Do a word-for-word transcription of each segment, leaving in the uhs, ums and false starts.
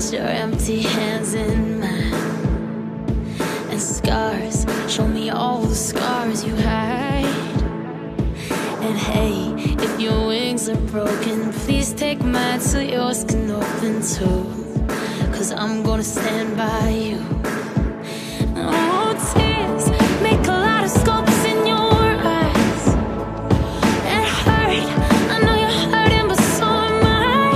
Put your empty hands in mine, and scars, show me all the scars you hide. And hey, if your wings are broken, please take mine so yours can open too. Cause I'm gonna stand by you. Oh, tears make a lot of scopes in your eyes. It hurt, I know you're hurting, but so am I.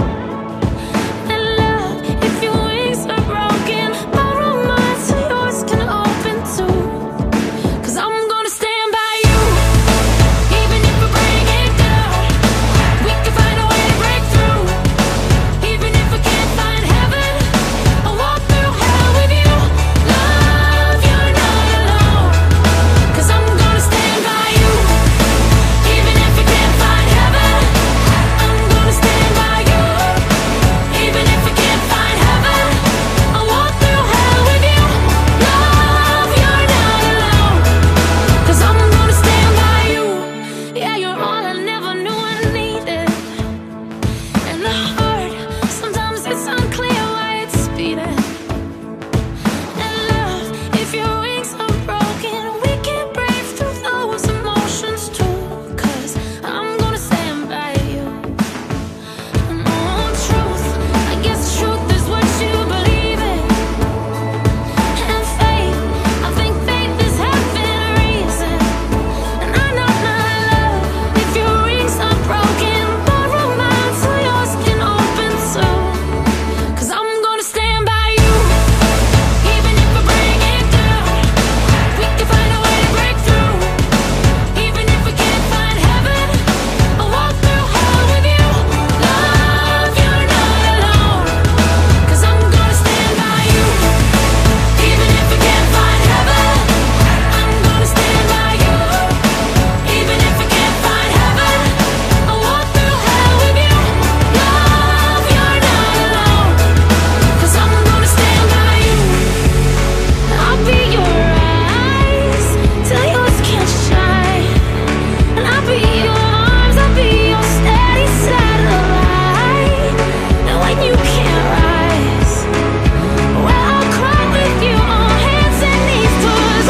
And love, if your wings are broken, borrow mine so yours can open too. Cause I'm gonna stand by you, even if we break it down. We can find a way to break through. Even if we can't find heaven, I'll walk through hell with you. Love, you're not alone. Cause I'm gonna stand by you. Even if we can't find heaven, I'm gonna stand by you. Even if we can't find heaven, I'll walk through hell with you. Love, you're not alone. Cause I'm gonna stand by you. Yeah, you're all I never knew I needed. And the heart, sometimes it's unclear why it's beating. And love, if your wings are broken, we can brave through those emotions too. Cause I'm gonna stand by you. And oh, truth, I guess truth is what you believe in. And faith, I think faith is having a reason. And I know my love, if your wings are broken, borrow mine so yours can open too. Cause I'm gonna stand by you, even if we break it down. We can find a way to break through. Even if we can't find heaven, I'll walk through hell with you. Love, you're not alone. Cause I'm gonna stand by you. Even if we can't find heaven, I'm gonna stand by you. Even if we can't find heaven, I'll walk through hell with you. Love, you're not alone. Cause I'm gonna stand by you. I'll be your eyes till yours can't shine. And I'll be your arms, I'll be your steady satellite. And when you can't rise, well, I'll cry with you on hands and knees. Cause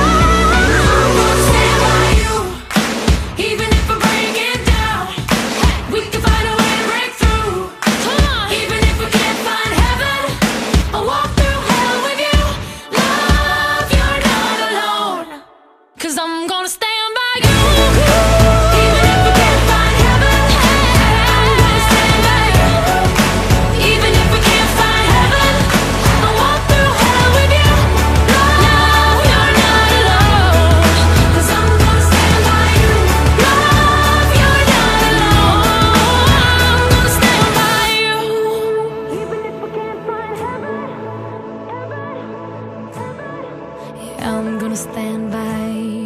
I'm gonna stand by you. Even if we break it down, we can find a way to break through. Come on. Even if we can't find heaven, I'll walk through hell with you. Love, you're not alone. Cause I'm gonna stand by you. Even if we can't find heaven, I'm gonna stand by you. Even if we can't find heaven, I'll walk through hell with you. Love, you're not alone. Cause I'm gonna stand by you. Love, you're not alone. I'm gonna stand by you. Even if we can't find heaven, yeah, I'm gonna stand by you.